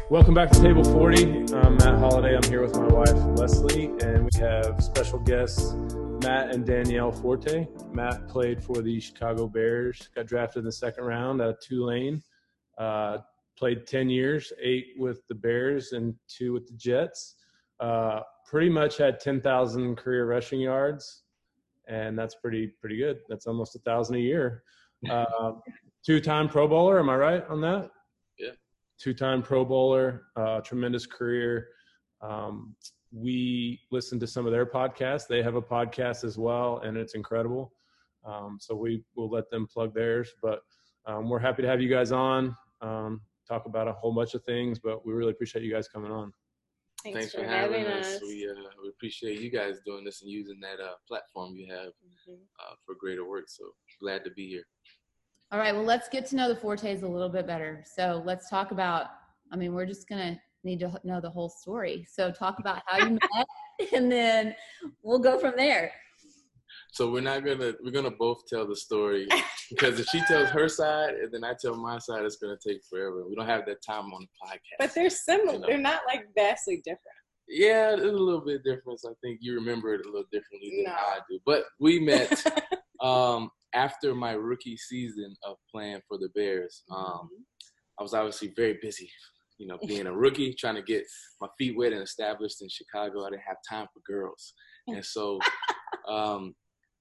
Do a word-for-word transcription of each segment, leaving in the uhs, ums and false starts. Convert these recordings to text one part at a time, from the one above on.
Welcome back to Table forty. I'm Matt Holliday. I'm here with my wife, Leslie, and we have special guests, Matt and Danielle Forte. Matt played for the Chicago Bears, got drafted in the second round out of Tulane, uh, played ten years, eight with the Bears and two with the Jets. Uh, pretty much had ten thousand career rushing yards, and that's pretty pretty good. That's almost one thousand a year. Uh, two-time Pro Bowler, am I right on that? Yeah. Two-time Pro Bowler, uh, tremendous career. Um, we listen to some of their podcasts. They have a podcast as well, and it's incredible. Um, so we will let them plug theirs. But um, we're happy to have you guys on, um, talk about a whole bunch of things, but we really appreciate you guys coming on. Thanks, Thanks for, for having, having us. us. We, uh, we appreciate you guys doing this and using that uh, platform you have Mm-hmm. uh, for greater work. So glad to be here. All right, well, let's get to know the Fortes a little bit better. So let's talk about, I mean, we're just going to need to know the whole story. So talk about how you met, and then we'll go from there. So we're not going to, we're going to both tell the story, because if she tells her side and then I tell my side, it's going to take forever. We don't have that time on the podcast. But they're similar. You know. They're not like vastly different. Yeah, there's a little bit of difference. I think you remember it a little differently than No. I do. But we met um, after my rookie season of playing for the Bears. Um, I was obviously very busy, you know, being a rookie, trying to get my feet wet and established in Chicago. I didn't have time for girls. And so um,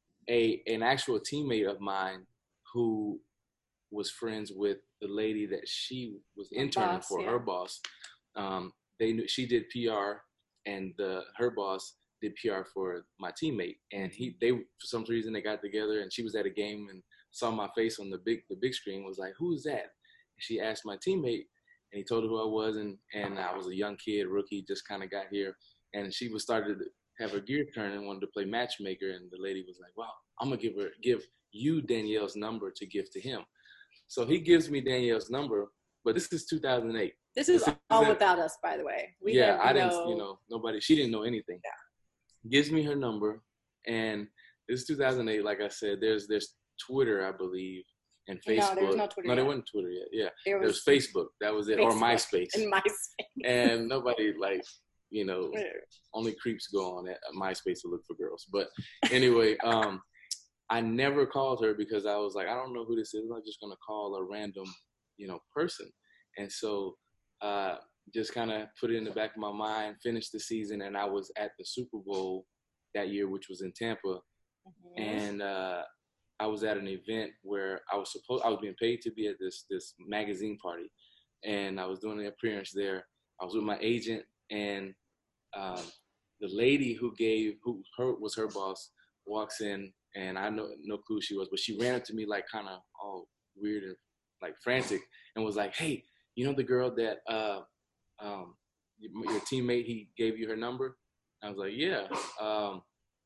a an actual teammate of mine who was friends with the lady that she was interning boss, for, yeah. her boss, um, they knew she did P R, and the her boss did P R for my teammate, and he they for some reason they got together, and she was at a game and saw my face on the big the big screen, was like, "Who's that?" And she asked my teammate, and he told her who I was, and and I was a young kid, rookie, just kind of got here, and she was started to have her gear turn and wanted to play matchmaker, and the lady was like, "Wow, I'm gonna give her give you Danielle's number to give to him." So he gives me Danielle's number, but this is two thousand eight. This is This all is- without us, by the way. We yeah, have I no, didn't, you know, nobody, she didn't know anything. Yeah. Gives me her number, and this is two thousand eight, like I said, there's there's Twitter, I believe, and No, Facebook. there was no Twitter No, there yet. wasn't Twitter yet. Yeah, There there was, was Facebook. That was it, or Facebook MySpace. and MySpace. And nobody, like, you know, only creeps go on at MySpace to look for girls. But anyway, um, I never called her because I was like, I don't know who this is. I'm just gonna call a random, you know, person. And so, uh, just kind of put it in the back of my mind, finished the season, and I was at the Super Bowl that year, which was in Tampa. Mhm. And uh, I was at an event where I was supposed, I was being paid to be at this this magazine party, and I was doing an appearance there. I was with my agent, and um, the lady who gave, who her was her boss, walks in, and I know no clue who she was, but she ran up to me like kind of all weird and like frantic, and was like, "Hey, you know the girl that uh, um, your teammate, he gave you her number?" I was like, "Yeah, um,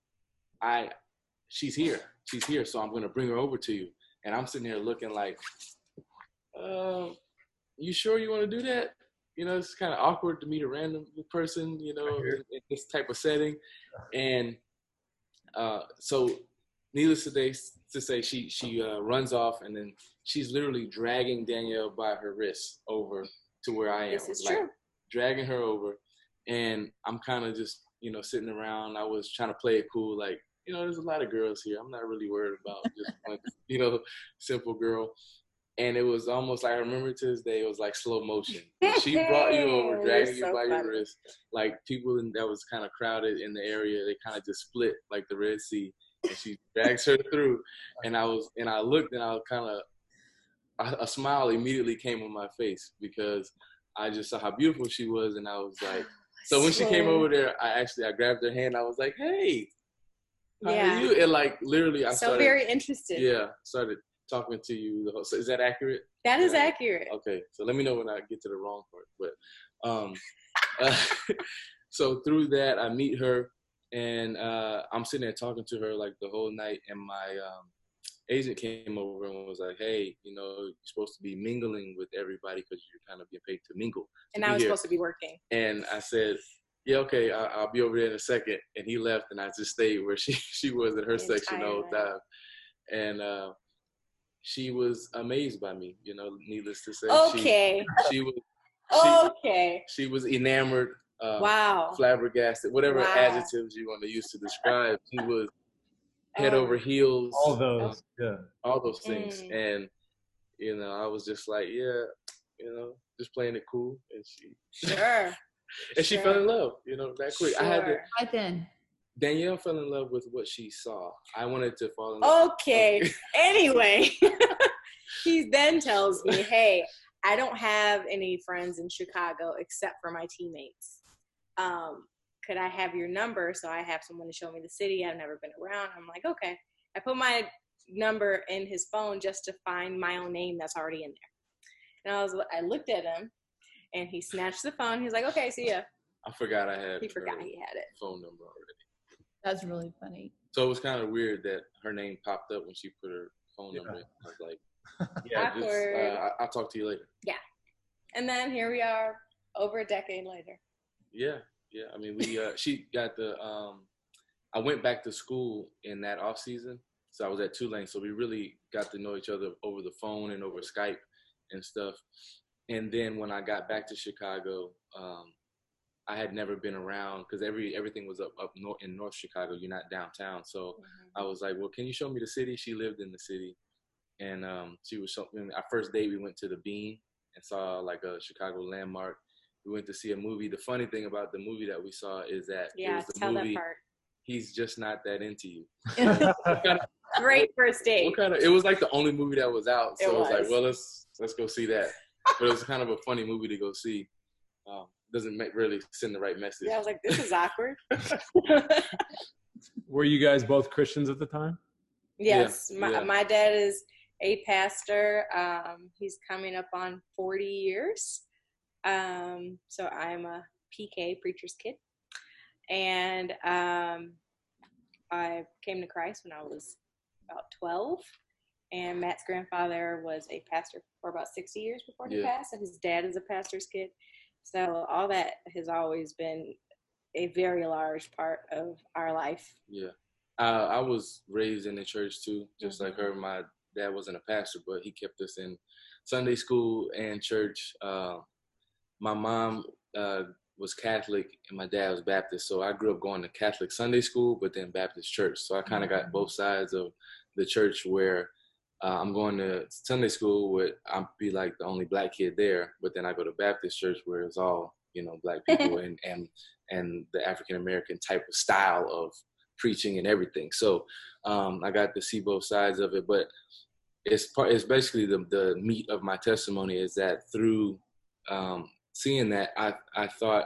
I, she's here, she's here, so I'm gonna bring her over to you." And I'm sitting here looking like, uh, "You sure you want to do that?" You know, it's kind of awkward to meet a random person, you know, in, in this type of setting. And uh, so, needless to say, to say she she uh, runs off, and then she's literally dragging Danielle by her wrist over to where I am. This is like, true. Dragging her over, and I'm kind of just, you know, sitting around. I was trying to play it cool, like, you know, there's a lot of girls here. I'm not really worried about just one, you know, simple girl. And it was almost like, I remember to this day, it was like slow motion. When she brought you over, You're dragging you so by your funny. wrist, like people in, that was kind of crowded in the area, they kind of just split like the Red Sea. And she drags her through, and I was, and I looked, and I was kind of, a, a smile immediately came on my face because I just saw how beautiful she was, and I was like, so when she came Swear. over there, I actually, I grabbed her hand, I was like, "Hey, how Yeah. are you?" And like, literally, I So started, very interested. yeah, started talking to you. The whole, so is that accurate? That is Yeah. accurate. Okay, so let me know when I get to the wrong part. But um, uh, so through that, I meet her, and uh, I'm sitting there talking to her like the whole night, and my um, agent came over and was like, "Hey, you know, you're supposed to be mingling with everybody because you're kind of being paid to mingle." And to I be was here." supposed to be working. And I said, "Yeah, okay, I, I'll be over there in a second." And he left, and I just stayed where she she was in her The section the whole entire night. time. And uh, she was amazed by me, you know, needless to say. Okay. She, she was Okay. She was enamored, uh, Wow. flabbergasted, whatever Wow. adjectives you want to use to describe. She was head Oh. over heels. All those, yeah. All those things. Mm. And, you know, I was just like, yeah, you know, just playing it cool. And she, Sure. and she Sure. fell in love, you know, that quick. I had to, Sure. Right then. Danielle fell in love with what she saw. I wanted to fall in love. Okay. Okay. Anyway, he then tells me, hey, I don't have any friends in Chicago except for my teammates. Um, could I have your number so I have someone to show me the city? I've never been around. I'm like, okay. I put my number in his phone just to find my own name that's already in there. And I was, I looked at him, and he snatched the phone. He was like, okay, see ya. I forgot I had He forgot her he had it. phone number already. That's really funny. So it was kind of weird that her name popped up when she put her phone Yeah. number in. I was like, yeah, just, Awkward. uh, I- I'll talk to you later. And then here we are over a decade later. Yeah, yeah. I mean, we uh, she got the. Um, I went back to school in that off season, so I was at Tulane. So we really got to know each other over the phone and over Skype and stuff. And then when I got back to Chicago, um, I had never been around because every everything was up up north in North Chicago. You're not downtown, so I was like, "Well, can you show me the city?" She lived in the city, and um, she was showing. Our first day, we went to the Bean and saw like a Chicago landmark. We went to see a movie. The funny thing about the movie that we saw is that it Yeah, was the tell movie. that part. He's just not that into you. Great first date. What kind of? It was like the only movie that was out, so It I was like, was. "Well, let's let's go see that." But it was kind of a funny movie to go see. Um, doesn't make, really send the right message. Yeah, I was like, this is awkward. Were you guys both Christians at the time? Yes, Yeah, my, yeah. my dad is a pastor. Um, he's coming up on forty years. Um, so I'm a P K, preacher's kid. And um, I came to Christ when I was about twelve. And Matt's grandfather was a pastor for about sixty years before he Yeah. passed. And his dad is a pastor's kid. So all that has always been a very large part of our life. Yeah. Uh, I was raised in the church too, just Mhm. like her. My dad wasn't a pastor, but he kept us in Sunday school and church. Uh, my mom uh, was Catholic and my dad was Baptist. So I grew up going to Catholic Sunday school, but then Baptist church. So I kind of got both sides of the church where uh, I'm going to Sunday school where I'll be like the only black kid there, but then I go to Baptist church where it's all, you know, black people and, and, and the African-American type of style of preaching and everything. So um, I got to see both sides of it, but it's part, it's basically the, the meat of my testimony is that through um, seeing that, I, I thought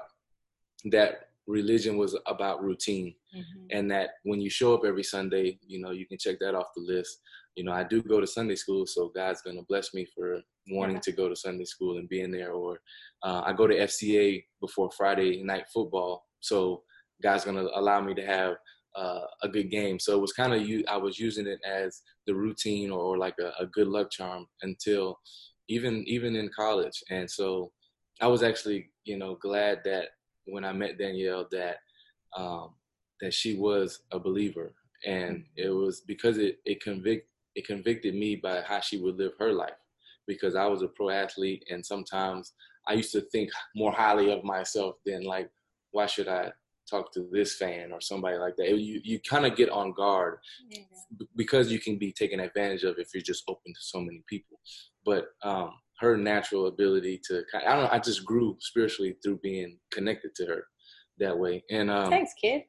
that religion was about routine. Mm-hmm. And that when you show up every Sunday, you know, you can check that off the list. You know, I do go to Sunday school, so God's going to bless me for wanting Yeah. to go to Sunday school and being there. Or uh, I go to F C A before Friday night football, so God's going to allow me to have uh, a good game. So it was kind of, I was using it as the routine or like a, a good luck charm until even even in college. And so I was actually, you know, glad that when I met Danielle that um, that she was a believer, and it was because it it convict it convicted me by how she would live her life, because I was a pro athlete, and sometimes I used to think more highly of myself than like, why should I talk to this fan or somebody like that? You you kind of get on guard Yeah. b- because you can be taken advantage of if you're just open to so many people. But um, her natural ability to kind I don't know, I just grew spiritually through being connected to her that way. And um, Thanks, kid.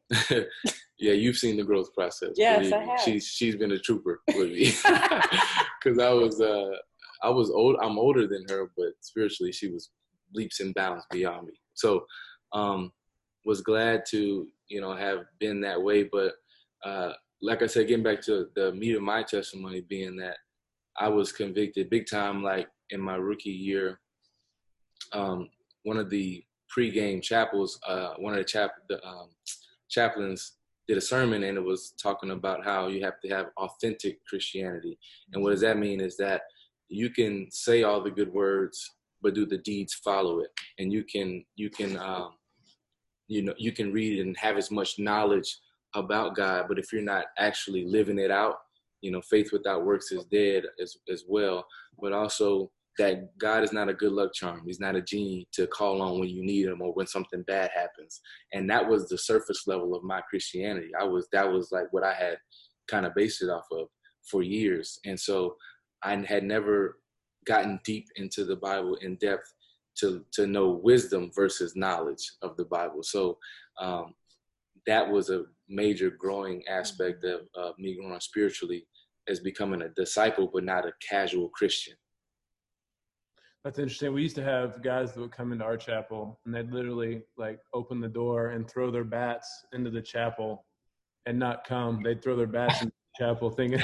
yeah, you've seen the growth process. Yes, believe I me. have. She's she's been a trooper with me because I was uh I was old. I'm older than her, but spiritually she was leaps and bounds beyond me. So um, was glad to you know have been that way. But uh, like I said, getting back to the meat of my testimony being that I was convicted big time, like in my rookie year. Um, one of the pre-game chapels, uh, one of the, chap- the um, chaplains did a sermon, and it was talking about how you have to have authentic Christianity. And what does that mean is that you can say all the good words, but do the deeds follow it? And you can, you can, um, you know, you can read and have as much knowledge about God, but if you're not actually living it out, you know, faith without works is dead as as well. But also, that God is not a good luck charm. He's not a genie to call on when you need him or when something bad happens. And that was the surface level of my Christianity. I was, that was like what I had kind of based it off of for years. And so I had never gotten deep into the Bible in depth to, to know wisdom versus knowledge of the Bible. So um, that was a major growing aspect of uh, me growing spiritually, as becoming a disciple, but not a casual Christian. That's interesting. We used to have guys that would come into our chapel and they'd literally like open the door and throw their bats into the chapel and not come. They'd throw their bats into the chapel thinking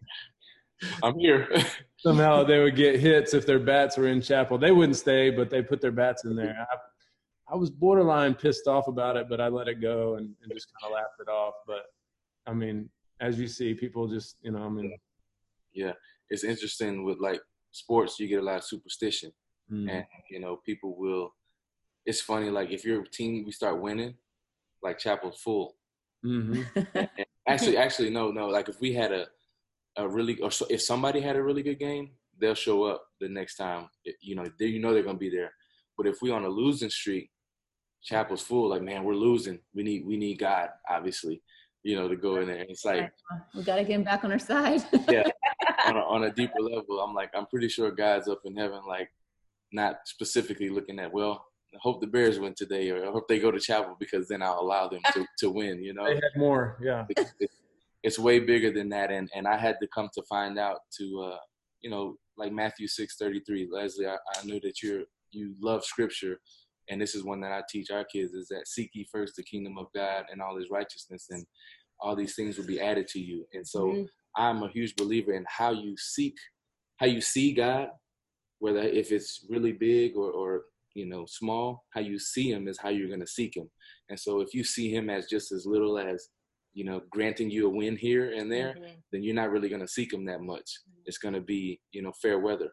I'm here. somehow they would get hits if their bats were in chapel. They wouldn't stay, but they put their bats in there. I, I was borderline pissed off about it, but I let it go and, and just kind of laughed it off. But I mean, as you see, people just, you know, I mean. Yeah, it's interesting with like sports, you get a lot of superstition. Mm. And, you know, people will, it's funny, like if your team, we start winning, like chapel's full. Mm-hmm. and, and actually, actually, no, no, like if we had a, a really, or so, if somebody had a really good game, they'll show up the next time, it, you know, they, you know they're going to be there. But if we on a losing streak, chapel's full, like, man, we're losing. We need, we need God, obviously, you know, to go in there. And it's like, we got to get him back on our side. Yeah. On a, on a deeper level, I'm like, I'm pretty sure God's up in heaven, like not specifically looking at, well, I hope the Bears win today, or I hope they go to chapel because then I'll allow them to, to win, you know? They had more, yeah. It's, it's, it's way bigger than that. And, and I had to come to find out to, uh, you know, like Matthew six thirty-three, Leslie, I, I knew that you're, you love scripture. And this is one that I teach our kids, is that seek ye first the kingdom of God and all his righteousness, and all these things will be added to you. And so mm-hmm. I'm a huge believer in how you seek, how you see God, whether if it's really big or, or you know, small, how you see him is how you're going to seek him. And so if you see him as just as little as, you know, granting you a win here and there, mm-hmm. then you're not really going to seek him that much. Mm-hmm. It's going to be, you know, fair weather.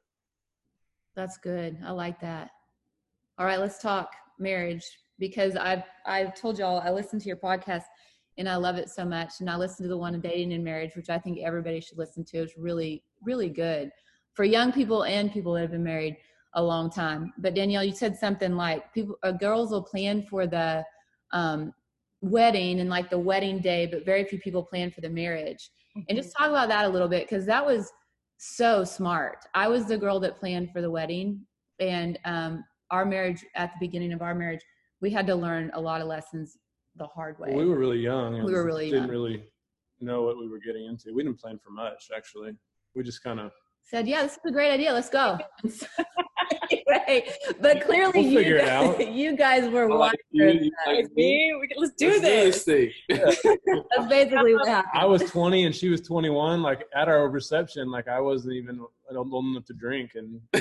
That's good. I like that. All right, let's talk marriage, because I've, I've told y'all, I listened to your podcast and I love it so much. And I listened to the one on dating and marriage, which I think everybody should listen to. It's really, really good for young people and people that have been married a long time. But Danielle, you said something like people, uh, girls will plan for the um, wedding and like the wedding day, but very few people plan for the marriage. Mm-hmm. And just talk about that a little bit, because that was so smart. I was the girl that planned for the wedding, and um, our marriage, at the beginning of our marriage, we had to learn a lot of lessons the hard way. Well, we were really young. We were really didn't young. really know what we were getting into. We didn't plan for much, actually. We just kind of said, yeah, this is a great idea. Let's go. Right. But clearly we'll you, figure guys, it out. you guys were I like wiser. you, like me. We can, let's do Let's this. Do this thing. That's basically what happened. I was twenty and she was twenty-one. Like at our reception, like I wasn't even old enough to drink. And we,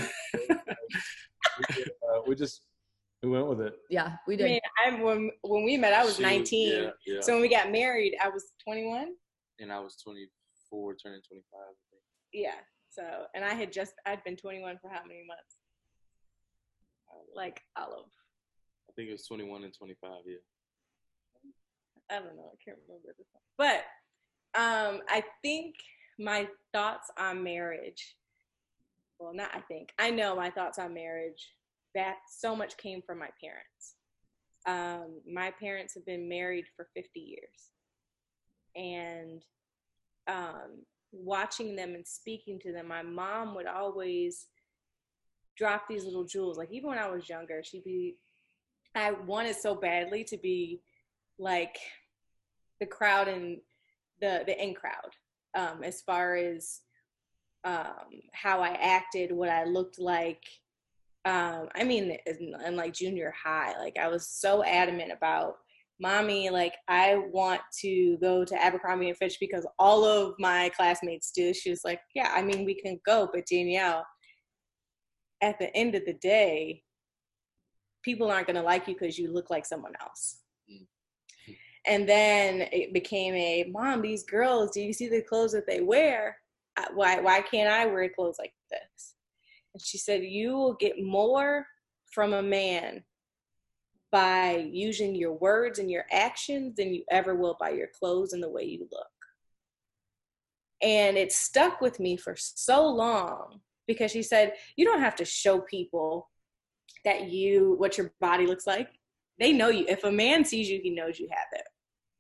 uh, we just, we went with it. Yeah, we I did. mean, I, when, when we met, I was She- nineteen. yeah, yeah. So when we got married, I was twenty-one. And I was twenty-four, turning twenty-five. I think. Yeah. So, and I had just, I'd been twenty-one for how many months? Like Olive. I think it was twenty-one and twenty-five, yeah. I don't know. I can't remember this one. But um, I think my thoughts on marriage, well, not I think, I know my thoughts on marriage, that so much came from my parents. Um, my parents have been married for fifty years. And um, watching them and speaking to them, my mom would always drop these little jewels. Like even when I was younger, she'd be, I wanted so badly to be like the crowd and the, the in crowd, um, as far as um, how I acted, what I looked like. Um, I mean, in, in like junior high, like I was so adamant about, Mommy, like I want to go to Abercrombie and Fitch because all of my classmates do. She was like, yeah, I mean, we can go, but Danielle, at the end of the day, people aren't going to like you because you look like someone else. Mm-hmm. And then it became a, Mom, these girls, do you see the clothes that they wear? Why, why can't I wear clothes like this? And she said, you will get more from a man by using your words and your actions than you ever will by your clothes and the way you look. And it stuck with me for so long because she said, you don't have to show people that you, what your body looks like. They know you. If a man sees you, he knows you have it.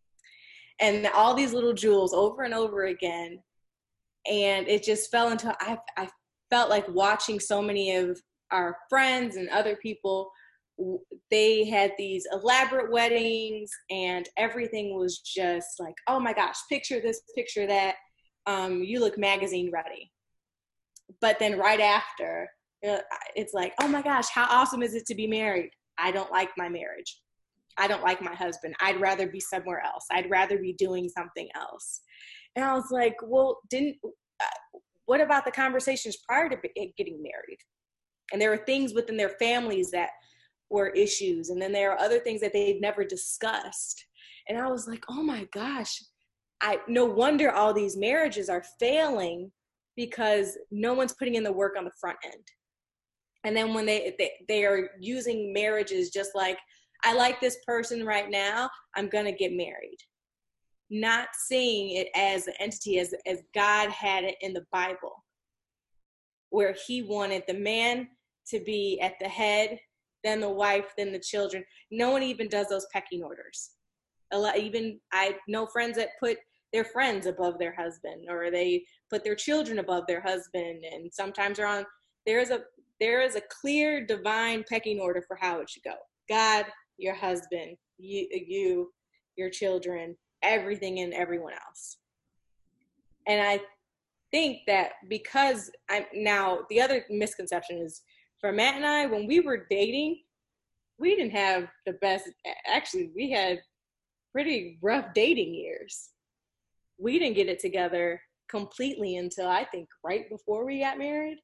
And all these little jewels over and over again. And it just fell into, I, I felt like watching so many of our friends and other people, they had these elaborate weddings and everything was just like, oh my gosh, picture this, picture that. Um, you look magazine ready. But then right after, it's like, oh my gosh, how awesome is it to be married? I don't like my marriage. I don't like my husband. I'd rather be somewhere else. I'd rather be doing something else. And I was like, well, didn't, uh, what about the conversations prior to getting married? And there were things within their families that were issues. And then there are other things that they'd never discussed. And I was like, oh my gosh, I, no wonder all these marriages are failing because no one's putting in the work on the front end. And then when they, they, they are using marriages just like, I like this person right now, I'm going to get married. Not seeing it as an entity, as, as God had it in the Bible, where he wanted the man to be at the head, then the wife, then the children. No one even does those pecking orders. A lot, even I know friends that put their friends above their husband, or they put their children above their husband, and sometimes are on, there is a, there is a clear divine pecking order for how it should go. God, your husband, you, you, your children, everything and everyone else. And I think that because I'm now, the other misconception is for Matt and I, when we were dating, we didn't have the best, actually we had pretty rough dating years. We didn't get it together completely until I think right before we got married.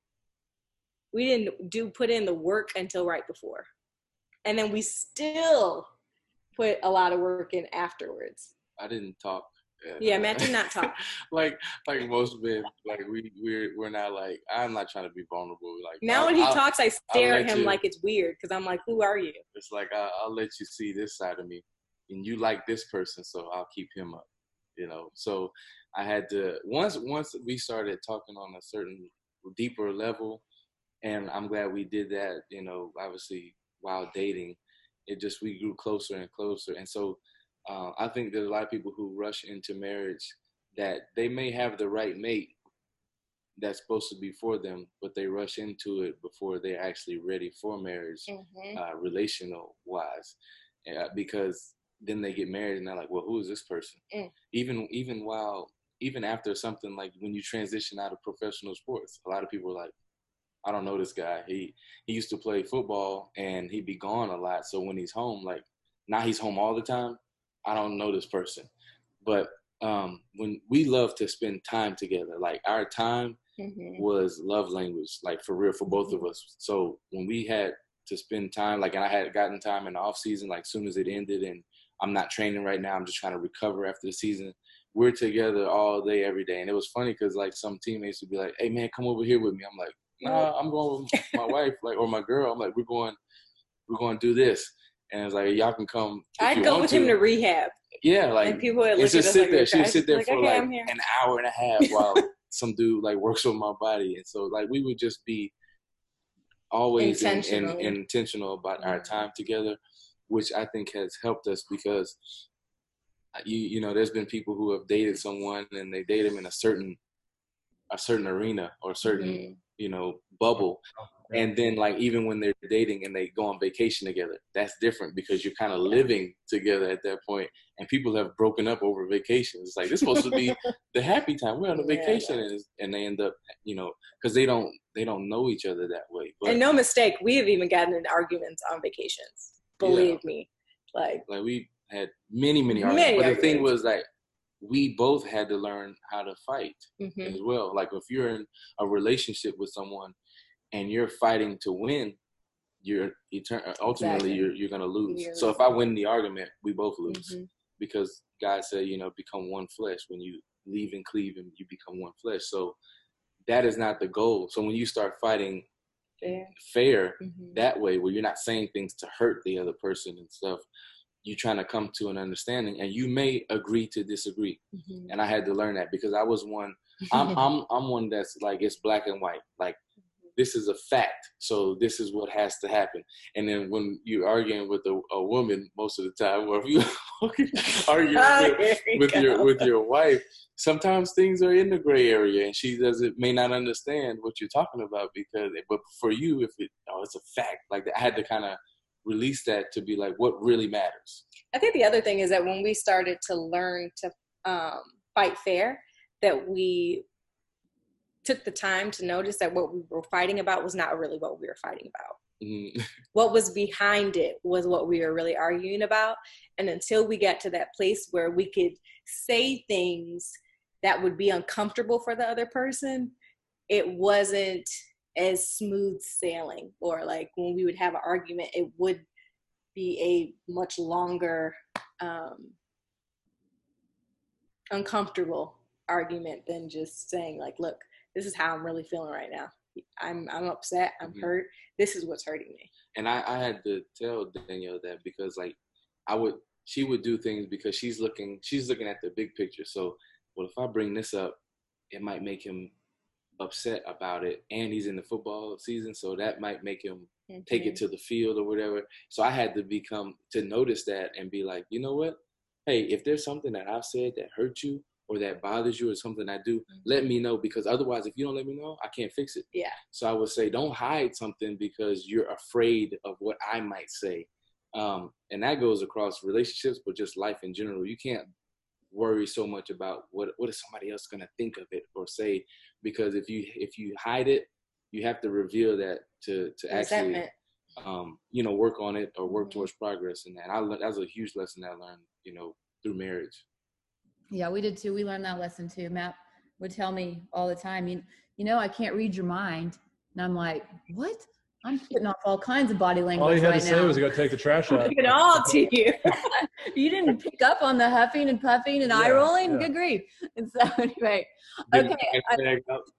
We didn't do put in the work until right before. And then we still put a lot of work in afterwards. I didn't talk. Yeah, Matt did not talk. like like most men, like we we're we're not like, I'm not trying to be vulnerable. Like now I'll, when he I'll, talks, I stare at him you, like it's weird because I'm like, who are you? It's like I'll, I'll let you see this side of me, and you like this person, so I'll keep him up. You know, so I had to once once we started talking on a certain deeper level, and I'm glad we did that. You know, obviously while dating, it just we grew closer and closer, and so. Uh, I think there's a lot of people who rush into marriage that they may have the right mate that's supposed to be for them, but they rush into it before they're actually ready for marriage, mm-hmm. uh, relational wise, uh, because then they get married and they're like, well, who is this person? Mm. Even even while even after something like when you transition out of professional sports, a lot of people are like, I don't know this guy. He he used to play football and he'd be gone a lot. So when he's home, like now he's home all the time. I don't know this person. But um, when we love to spend time together, like our time mm-hmm. was love language, like for real, for both mm-hmm. of us. So when we had to spend time, like, and I had gotten time in the off season, like soon as it ended and I'm not training right now, I'm just trying to recover after the season. We're together all day, every day. And it was funny because like some teammates would be like, hey man, come over here with me. I'm like, nah, I'm going with my wife, like, or my girl. I'm like, we're going, we're going to do this. And it's like, y'all can come. I'd go with to. him to rehab. Yeah, like, and people would look just at sit like there. She would sit there like, for okay, like an hour and a half while some dude like works on my body. And so like we would just be always intentional, in, in, intentional about mm-hmm. our time together, which I think has helped us because you you know there's been people who have dated someone and they date them in a certain a certain arena or a certain mm-hmm. you know bubble. And then, like, even when they're dating and they go on vacation together, that's different because you're kind of living together at that point. And people have broken up over vacations. It's like, this is supposed to be the happy time. We're on a vacation. Yeah, and, and they end up, you know, because they don't they don't know each other that way. But, and no mistake, we have even gotten in arguments on vacations. Believe yeah. me. Like, like, we had many, many arguments. Many but arguments. The thing was, like, we both had to learn how to fight mm-hmm. as well. Like, if you're in a relationship with someone, and you're fighting to win, you're etern- ultimately exactly. you're you're gonna lose. You're so losing. If I win the argument, we both lose mm-hmm. because God said, you know, become one flesh. When you leave and cleave, and you become one flesh. So that is not the goal. So when you start fighting fair, fair mm-hmm. that way, where you're not saying things to hurt the other person and stuff, you're trying to come to an understanding, and you may agree to disagree. Mm-hmm. And I had to learn that because I was one. I'm I'm I'm one that's like it's black and white, like. this is a fact, so this is what has to happen. And then when you're arguing with a, a woman most of the time, or if you arguing Oh, with, here we with go. your with your wife, sometimes things are in the gray area, and she doesn't may not understand what you're talking about because. But for you, if it oh, it's a fact, like I had to kind of release that to be like, what really matters. I think the other thing is that when we started to learn to um, fight fair, that we took the time to notice that what we were fighting about was not really what we were fighting about. Mm-hmm. What was behind it was what we were really arguing about. And until we got to that place where we could say things that would be uncomfortable for the other person, it wasn't as smooth sailing. Or like when we would have an argument, it would be a much longer, um, uncomfortable argument than just saying like, look, this is how I'm really feeling right now. I'm I'm upset. I'm Mm-hmm. hurt. This is what's hurting me. And I, I had to tell Danielle that because like I would, she would do things because she's looking, she's looking at the big picture. So, well, if I bring this up, it might make him upset about it. And he's in the football season, so that might make him mm-hmm. take it to the field or whatever. So I had to become, to notice that and be like, you know what? Hey, if there's something that I've said that hurt you or that bothers you or something I do, mm-hmm. let me know, because otherwise, if you don't let me know, I can't fix it. Yeah. So I would say, don't hide something because you're afraid of what I might say. Um, and that goes across relationships, but just life in general. You can't worry so much about what what is somebody else going to think of it or say, because if you if you hide it, you have to reveal that to to actually um, you know, work on it or work mm-hmm. towards progress. And that I that was a huge lesson that I learned, you know, through marriage. Yeah, we did too. We learned that lesson too. Matt would tell me all the time, you, you know, I can't read your mind. And I'm like, what? I'm putting off all kinds of body language all you had right to say now. was go take the trash out. It all to you. You didn't pick up on the huffing and puffing and yeah, eye rolling? Yeah. Good grief. And so anyway, okay. I,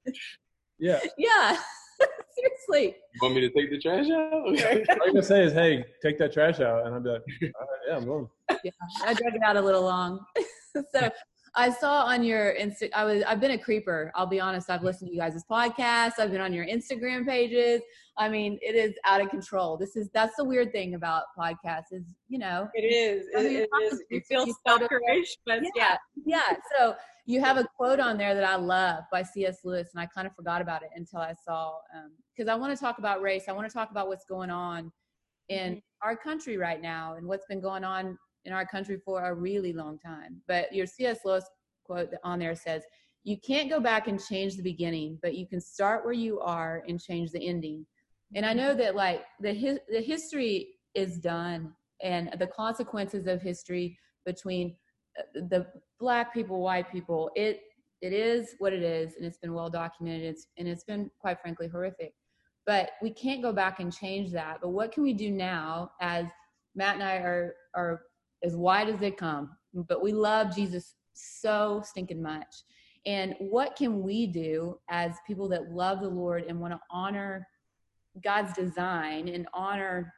yeah. Yeah. Seriously. You want me to take the trash out? All you're going to say is, hey, take that trash out. And I'd be like, all right, yeah, I'm going. Yeah, I drug it out a little long. So I saw on your Insta, I was, I've been a creeper. I'll be honest. I've listened to you guys' podcasts. I've been on your Instagram pages. I mean, it is out of control. This is, that's the weird thing about podcasts is, you know. It is. I mean, it, it is. You feel you stalkerish, but yeah. Yeah. Yeah. So you have a quote on there that I love by C S Lewis, and I kind of forgot about it until I saw, um, because I want to talk about race. I want to talk about what's going on in mm-hmm. our country right now and what's been going on in our country for a really long time. But your C S Lewis quote on there says, you can't go back and change the beginning, but you can start where you are and change the ending. And I know that like the his, the history is done, and the consequences of history between the black people, white people, it it is what it is, and it's been well documented. It's and it's been quite frankly horrific. But we can't go back and change that. But what can we do now? As Matt and I are are as wide as they come, but we love Jesus so stinking much. And what can we do as people that love the Lord and want to honor God's design and honor,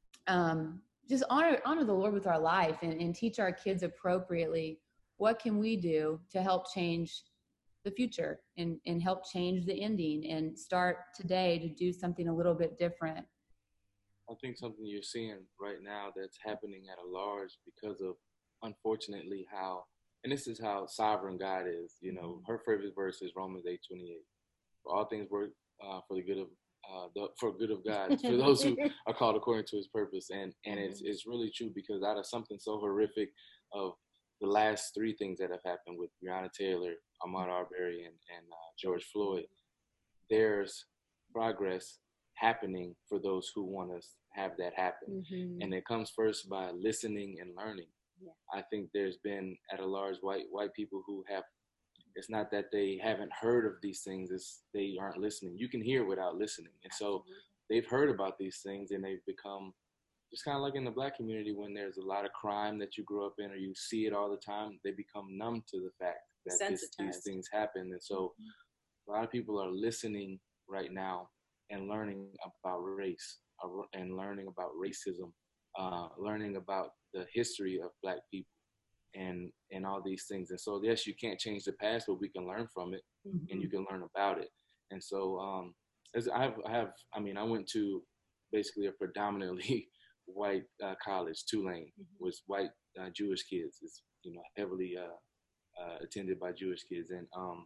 um, just honor honor the Lord with our life and, and teach our kids appropriately? What can we do to help change the future and, and help change the ending and start today to do something a little bit different? I think something you're seeing right now that's happening at a large because of, unfortunately, how, and this is how sovereign God is, you know, her favorite verse is Romans eight twenty-eight. For all things work uh, for the good of, uh, the, for good of God, for those who are called according to his purpose. And, and it's, it's really true, because out of something so horrific of the last three things that have happened with Breonna Taylor, Ahmaud Arbery, and, and uh, George Floyd, there's progress happening for those who want to have that happen. Mm-hmm. And it comes first by listening and learning. Yeah. I think there's been at a large white white people who have, it's not that they haven't heard of these things, it's they aren't listening. You can hear without listening. And so they've heard about these things, and they've become just kind of like in the black community, when there's a lot of crime that you grew up in or you see it all the time, they become numb to the fact that this, these things happen. And so a lot of people are listening right now and learning about race and learning about racism, uh, learning about the history of black people and, and all these things. And so, yes, you can't change the past, but we can learn from it, mm-hmm. and you can learn about it. And so um, As I have, I have, I mean, I went to basically a predominantly white uh, college. Tulane Mm-hmm. was white uh, Jewish kids. It's, you know, heavily uh, uh, attended by Jewish kids, and um,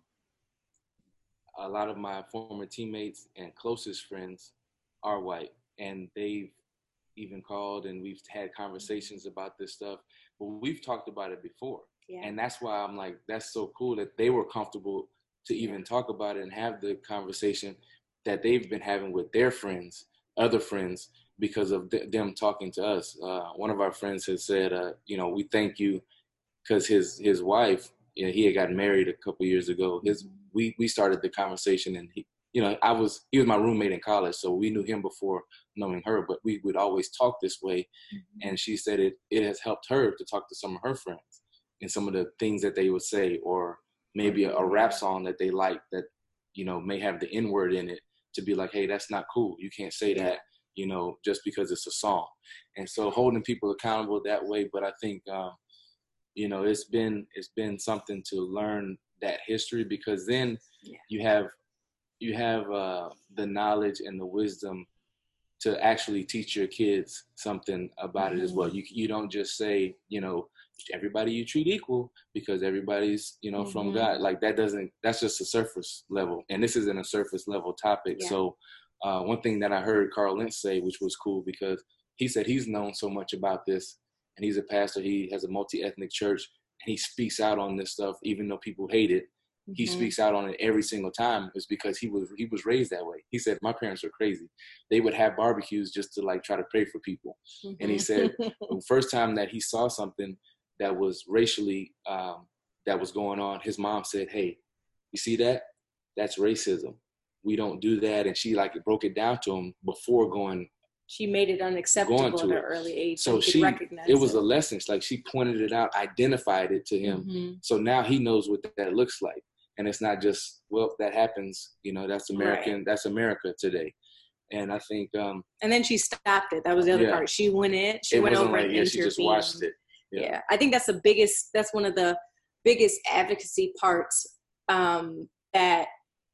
a lot of my former teammates and closest friends are white, and they've even called and we've had conversations about this stuff, but we've talked about it before. Yeah. And that's why I'm like, that's so cool that they were comfortable to even Yeah. talk about it and have the conversation that they've been having with their friends, other friends, because of th- them talking to us. Uh, one of our friends has said, uh, you know, we thank you because his his wife, you know, he had gotten married a couple years ago. His we we started the conversation, and he, you know, I was he was my roommate in college, so we knew him before knowing her, but we would always talk this way. Mm-hmm. And she said it it has helped her to talk to some of her friends and some of the things that they would say, or maybe a, a rap song that they like that, you know, may have the N word in it, to be like, hey, that's not cool. You can't say that, you know, just because it's a song. And so holding people accountable that way. But I think, um, you know, it's been it's been something to learn that history, because then Yeah. you have you have uh, the knowledge and the wisdom to actually teach your kids something about Mm-hmm. it as well. You you don't just say, you know, everybody you treat equal because everybody's, you know, Mm-hmm. from God. Like that doesn't, that's just a surface level. And this isn't a surface level topic. Yeah. So uh, one thing that I heard Carl Lentz say, which was cool, because he said he's known so much about this, and he's a pastor, he has a multi-ethnic church, and he speaks out on this stuff, even though people hate it. He Mm-hmm. speaks out on it every single time. Is because he was he was raised that way. He said, my parents were crazy. They would have barbecues just to like try to pray for people. Mm-hmm. And he said the first time that he saw something that was racially um, that was going on, his mom said, hey, you see that? That's racism. We don't do that. And she like broke it down to him before going. She made it unacceptable Going to at an it. early age. So he she, recognize it was it. a lesson. It's like she pointed it out, identified it to him. Mm-hmm. So now he knows what that looks like. And it's not just, well, that happens, you know, that's American, Right. that's America today. And I think, um, and then she stopped it. That was the other yeah. part. She went in, she it went wasn't over like, and yeah, intervened. she just watched it. Yeah. Yeah. I think that's the biggest, that's one of the biggest advocacy parts um, that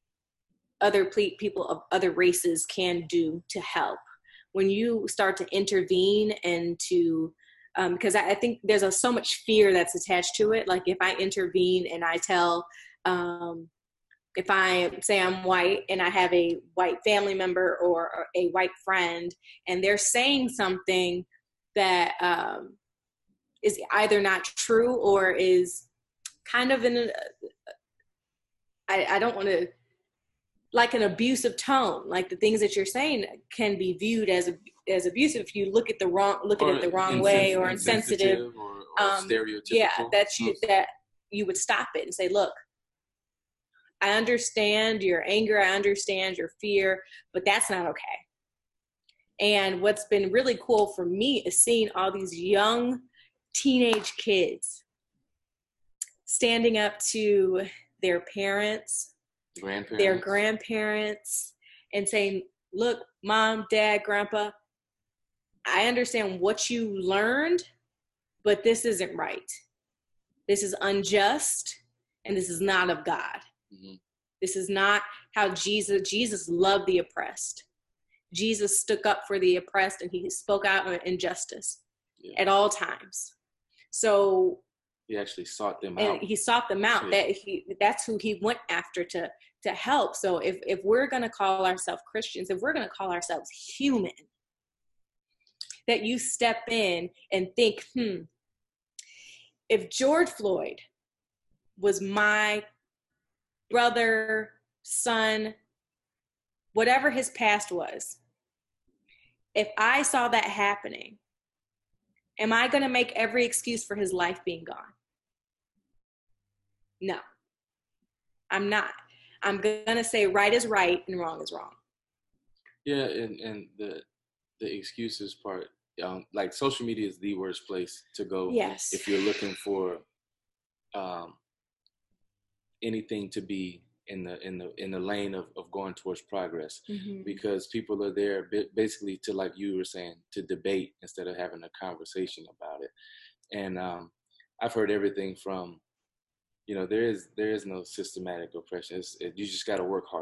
other ple- people of other races can do to help. When you start to intervene and to, um, because I, I think there's a, so much fear that's attached to it. Like if I intervene and I tell, um, if I say I'm white and I have a white family member or, or a white friend, and they're saying something that um, is either not true or is kind of in a, I, I don't want to, like an abusive tone, like the things that you're saying can be viewed as as abusive if you look at the wrong, look at Or it the wrong insens- way, or insensitive, or, or um, stereotypical. yeah, that you that you would stop it and say, look, I understand your anger, I understand your fear, but that's not okay. And what's been really cool for me is seeing all these young teenage kids standing up to their parents, grandparents. their grandparents, and saying, look, mom, dad, grandpa, I understand what you learned, but this isn't right. This is unjust, and this is not of God. Mm-hmm. This is not how Jesus, Jesus loved the oppressed. Jesus stuck up for the oppressed, and he spoke out on injustice yeah. at all times. So he actually sought them and out. He sought them out. Yeah. That he, that's who he went after to, to help. So if, if we're going to call ourselves Christians, if we're going to call ourselves human, that you step in and think, hmm, if George Floyd was my brother, son, whatever his past was, if I saw that happening, am I going to make every excuse for his life being gone? No, I'm not. I'm going to say right is right and wrong is wrong. Yeah, and, and the the excuses part, um, like social media is the worst place to go yes. if you're looking for um, anything to be in the in the in the lane of, of going towards progress, mm-hmm. because people are there basically to, like you were saying, to debate instead of having a conversation about it. And um, I've heard everything from, you know, there is there is no systematic oppression. It's, it, you just got to work harder.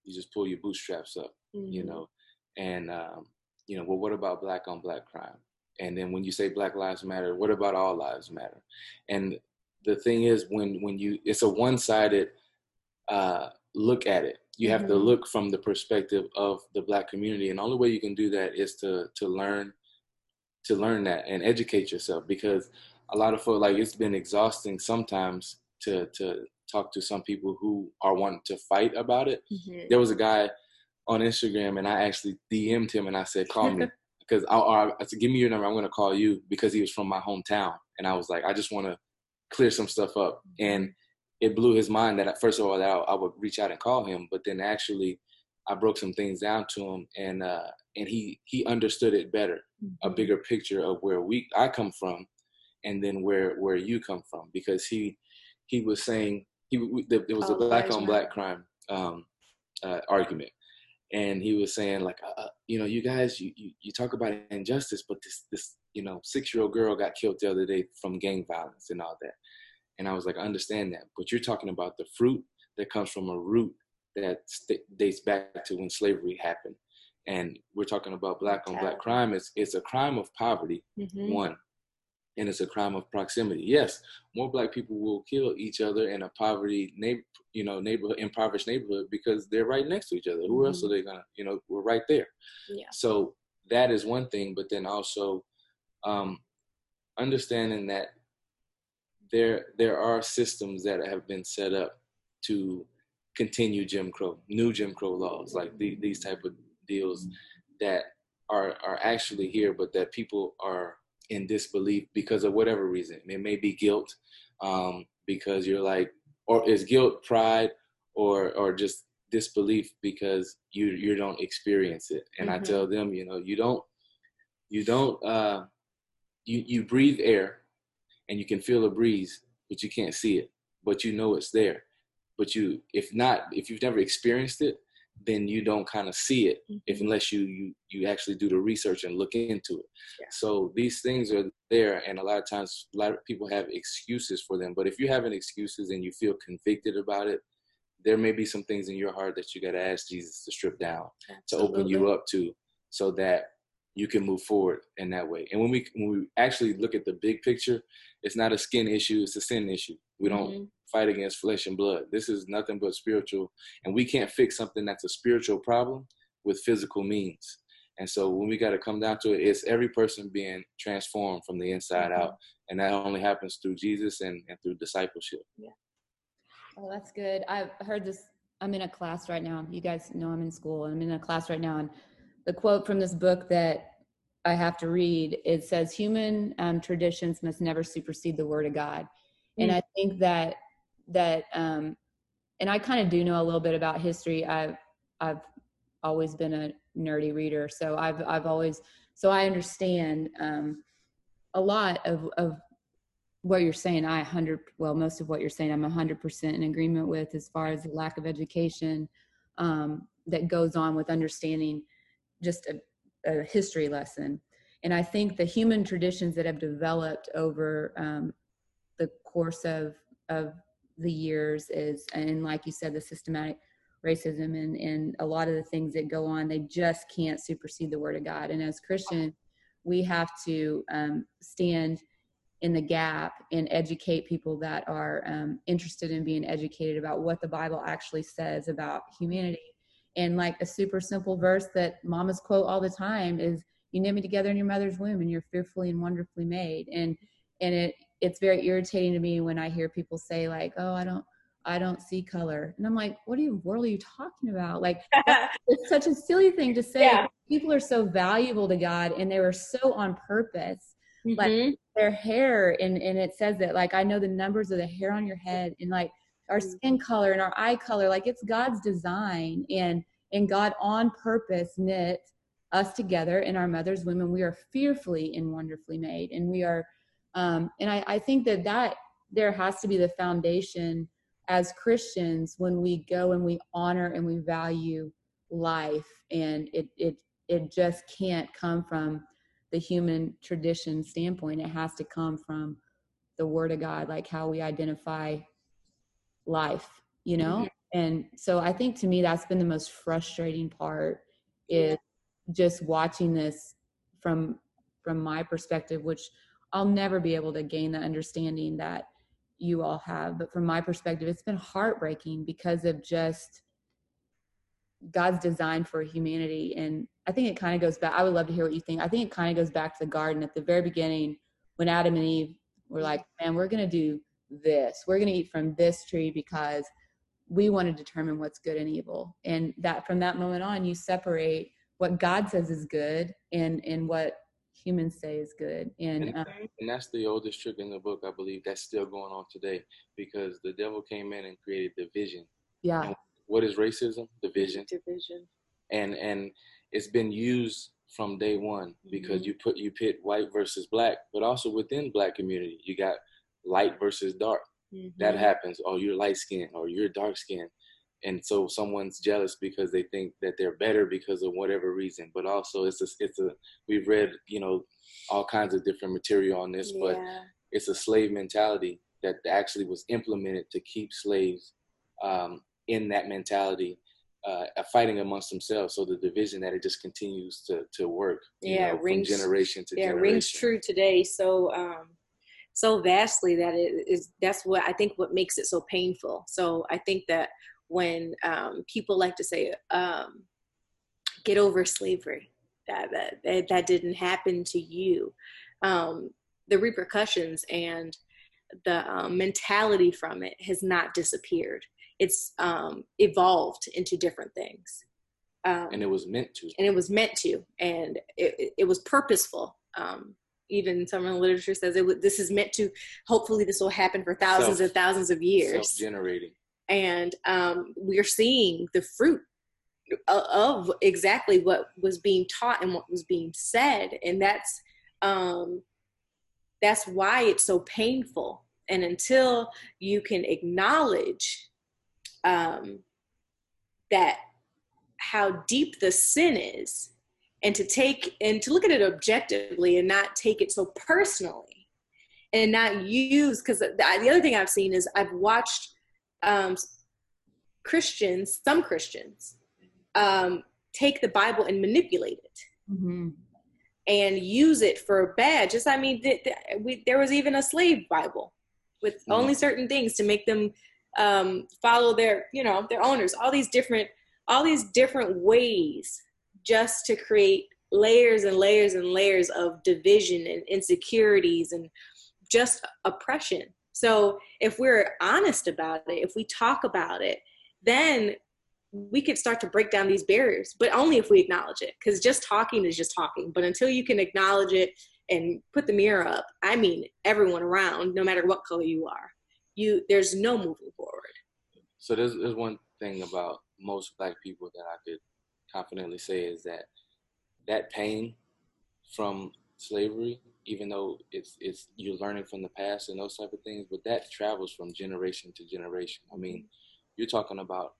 you just pull your bootstraps up, Mm-hmm. you know, and, um, you know, well, what about black on black crime? And then when you say Black Lives Matter, what about all lives matter? And the thing is, when, when you, it's a one-sided uh, look at it. You have Mm-hmm. to look from the perspective of the Black community. And the only way you can do that is to, to learn, to learn that and educate yourself, because a lot of folks, like, it's been exhausting sometimes to, to talk to some people who are wanting to fight about it. Mm-hmm. There was a guy on Instagram, and I actually D M'd him and I said, call me. Because I, I said, give me your number. I'm going to call you, because he was from my hometown. And I was like, I just want to clear some stuff up. And it blew his mind that, first of all, that I, I would reach out and call him. But then actually, I broke some things down to him, and uh, and he he understood it better, Mm-hmm. a bigger picture of where we I come from, and then where where you come from. Because he he was saying he there was a All black lives on matter. black crime um, uh, argument. And he was saying, like, uh, you know, you guys, you, you, you talk about injustice, but this, this, you know, six-year-old girl got killed the other day from gang violence and all that. And I was like, I understand that. But you're talking about the fruit that comes from a root that st- dates back to when slavery happened. And we're talking about black on black crime. It's, it's a crime of poverty, Mm-hmm. one. And it's a crime of proximity. Yes, more black people will kill each other in a poverty, neighbor, you know, neighborhood, impoverished neighborhood, because they're right next to each other. Who Mm-hmm. else are they gonna, you know, we're right there. Yeah. So that is one thing, but then also um, understanding that there there are systems that have been set up to continue Jim Crow, new Jim Crow laws, like the, these type of deals that are are actually here, but that people are in disbelief because of whatever reason. It may be guilt, um, because you're like, or is guilt, pride, or or just disbelief because you you don't experience it. And Mm-hmm. I tell them, you know, you don't you don't uh, you you breathe air, and you can feel a breeze, but you can't see it, but you know it's there. But you, if not, if you've never experienced it, then you don't kind of see it, mm-hmm. if unless you, you you actually do the research and look into it. Yeah. So these things are there, and a lot of times, a lot of people have excuses for them. But if you have any excuses and you feel convicted about it, there may be some things in your heart that you got to ask Jesus to strip down, Absolutely. To open you up to, so that you can move forward in that way. And when we when we actually look at the big picture, it's not a skin issue, it's a sin issue. We don't mm-hmm. fight against flesh and blood. This is nothing but spiritual. And we can't fix something that's a spiritual problem with physical means. And so when we got to come down to it, it's every person being transformed from the inside mm-hmm. out. And that only happens through Jesus and, and through discipleship. Yeah. Oh, that's good. I've heard this. I'm in a class right now. You guys know I'm in school. I'm in a class right now. And the quote from this book that I have to read, it says, human um, traditions must never supersede the word of God. And I think that, that, um, and I kind of do know a little bit about history. I've, I've always been a nerdy reader. So I've, I've always, so I understand, um, a lot of, of what you're saying. I hundred, well, most of what you're saying, I'm a hundred percent in agreement with, as far as the lack of education, um, that goes on with understanding just a, a history lesson. And I think the human traditions that have developed over, um, the course of of the years is, and like you said, the systematic racism and, and a lot of the things that go on, they just can't supersede the word of God. And as Christians, we have to um, stand in the gap and educate people that are um, interested in being educated about what the Bible actually says about humanity. And like a super simple verse that mamas quote all the time is, you knit me together in your mother's womb and you're fearfully and wonderfully made. And and it it's very irritating to me when I hear people say like, oh, I don't, I don't see color. And I'm like, what are you, what are you talking about? Like, it's such a silly thing to say. Yeah. People are so valuable to God and they were so on purpose. Mm-hmm. Like their hair, and, and it says that, like, I know the numbers of the hair on your head and like our skin color and our eye color, like it's God's design, and, and God on purpose knit us together in our mother's womb, and we are fearfully and wonderfully made. And we are, Um, and I, I think that that there has to be the foundation as Christians when we go and we honor and we value life. And it, it, it just can't come from the human tradition standpoint. It has to come from the word of God, like how we identify life, you know, mm-hmm. And so I think to me, that's been the most frustrating part, is Yeah. just watching this from, from my perspective, which I'll never be able to gain the understanding that you all have. But from my perspective, it's been heartbreaking because of just God's design for humanity. And I think it kind of goes back, I would love to hear what you think. I think it kind of goes back to the garden at the very beginning, when Adam and Eve were like, man, we're going to do this. We're going to eat from this tree because we want to determine what's good and evil. And that from that moment on, you separate what God says is good and, and what humans say is good. And, And, uh, and that's the oldest trick in the book, I believe, that's still going on today, because the devil came in and created division. yeah, And what is racism? Division. Division. And and it's been used from day one, because Mhm. you put you pit white versus black, but also within black community, you got light versus dark. Mhm. That happens. Oh, you're light skinned or you're dark skinned. And so someone's jealous because they think that they're better because of whatever reason. But also it's a, it's a, we've read, you know, all kinds of different material on this, but Yeah. it's a slave mentality that actually was implemented to keep slaves um, in that mentality, uh, fighting amongst themselves. So the division that it just continues to, to work, you Yeah, know, it rings, from generation to yeah, generation. rings true today. So, um, so vastly that it is, that's what I think what makes it so painful. So I think that when um, people like to say, um, get over slavery, that, that, that, that didn't happen to you. Um, the repercussions and the um, mentality from it has not disappeared. It's um, evolved into different things. Um, And it was meant to. and it was meant to, and it, it, it was purposeful. Um, even some of the literature says it w- this is meant to, hopefully this will happen for thousands Self- and thousands of years. Self-generating. And um, we're seeing the fruit of, of exactly what was being taught and what was being said. And that's, um, that's why it's so painful. And until you can acknowledge um, that how deep the sin is, and to take and to look at it objectively and not take it so personally, and not use, because the, the other thing I've seen is I've watched um, Christians, some Christians, um, take the Bible and manipulate it. mm-hmm. And use it for bad. Just, I mean, th- th- we, there was even a slave Bible with Mm-hmm. only certain things to make them um, follow their, you know, their owners. All these different, all these different ways, just to create layers and layers and layers of division and insecurities and just oppression. So if we're honest about it, if we talk about it, then we could start to break down these barriers, but only if we acknowledge it. Because just talking is just talking. But until you can acknowledge it and put the mirror up, I mean, everyone around, no matter what color you are, you there's no moving forward. So there's, there's one thing about most Black people that I could confidently say is that that pain from slavery, even though it's it's you're learning from the past and those type of things, but that travels from generation to generation. I mean, you're talking about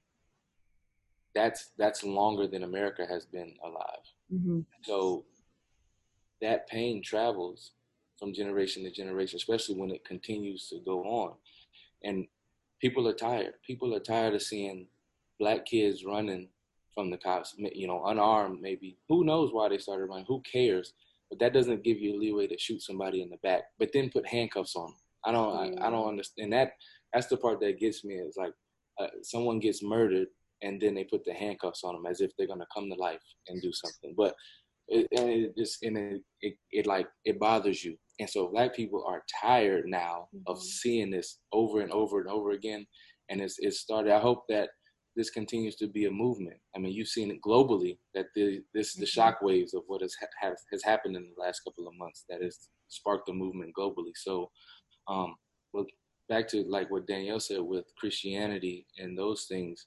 that's that's longer than America has been alive. Mm-hmm. So that pain travels from generation to generation, especially when it continues to go on. And people are tired. People are tired of seeing Black kids running from the cops, you know, unarmed maybe. Who knows why they started running? Who cares? But that doesn't give you leeway to shoot somebody in the back, but then put handcuffs on them. I don't, I, I don't understand that. That's the part that gets me. Is like uh, someone gets murdered and then they put the handcuffs on them as if they're gonna come to life and do something. But it, and it just and it, it, it like it bothers you. And so Black people are tired now mm-hmm. of seeing this over and over and over again. And it's it started. I hope that this continues to be a movement. I mean, you've seen it globally that the this the shockwaves of what has has, has happened in the last couple of months that has sparked a movement globally. So, um, well, back to like what Danielle said with Christianity and those things,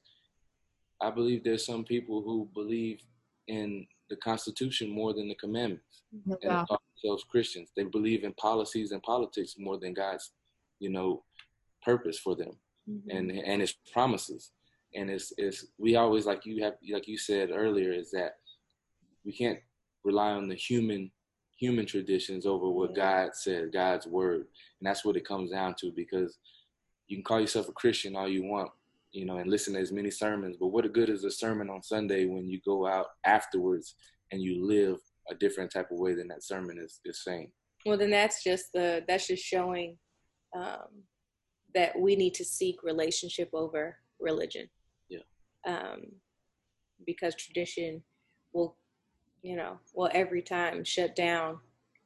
I believe there's some people who believe in the Constitution more than the commandments, No and they call themselves Christians. They believe in policies and politics more than God's, you know, purpose for them, mm-hmm. and and His promises. And it's it's we always like you have like you said earlier is that we can't rely on the human human traditions over what yeah. God said, God's word, and that's what it comes down to. Because you can call yourself a Christian all you want, you know, and listen to as many sermons. But what good is a sermon on Sunday when you go out afterwards and you live a different type of way than that sermon is, is saying? Well, then that's just the that's just showing um, that we need to seek relationship over religion. Yeah. Um, because tradition will, you know, will every time shut down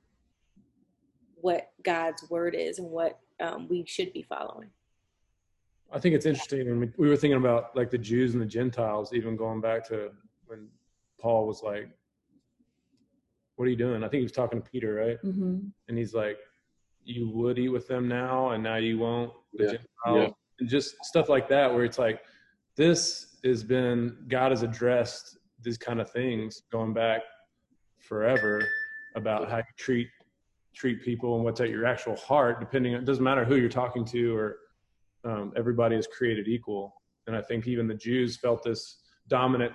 what God's word is and what um, we should be following. I think it's interesting. And we, we were thinking about like the Jews and the Gentiles, even going back to when Paul was like, what are you doing? I think he was talking to Peter, right? Mm-hmm. And he's like, you would eat with them now, and now you won't. The Yeah. Gentiles. Yeah. And just stuff like that, where it's like, this has been, God has addressed these kind of things going back forever about how you treat treat people and what's at your actual heart, depending on, it doesn't matter who you're talking to, or um, everybody is created equal. And I think even the Jews felt this dominant